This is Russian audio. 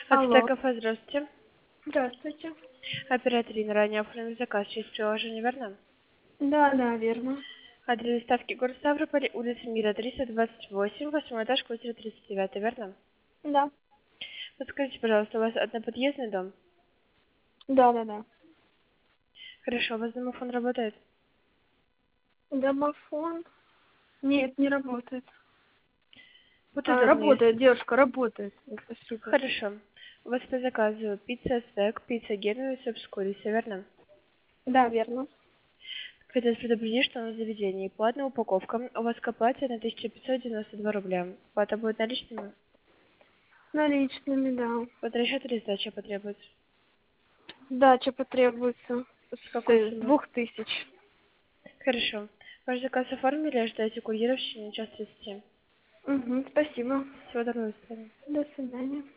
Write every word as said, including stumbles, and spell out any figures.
Алло, Ацтекафе, здравствуйте. здравствуйте. Оператор Инна, ранее оформлен заказ через приложение, верно? Да, да, верно. Адрес доставки город Ставрополь, улица Мира, триста двадцать восемь, восьмой этаж, квартира тридцать девять, верно? Да, Подскажите, пожалуйста, у вас одноподъездный дом? да, да, да. Хорошо, у вас домофон работает? Домофон? Нет, не работает. Путы А, дома есть? работает, девушка, работает. Спасибо. Хорошо. У вас по заказу пицца стек, пицца геновый, суп с курицей, верно? Да, верно. Хотелось предупредить, что на заведении платная упаковка. У вас к оплате на тысяча пятьсот девяносто два рубля. Плата будет наличными? Наличными, да. Под расчет или сдача потребуется? Сдача потребуется С с какой э, суммы? двух тысяч. Хорошо. Ваш заказ оформили, ожидайте курьера в течение час тридцати. Угу, спасибо. Всего доброго, до свидания. До свидания.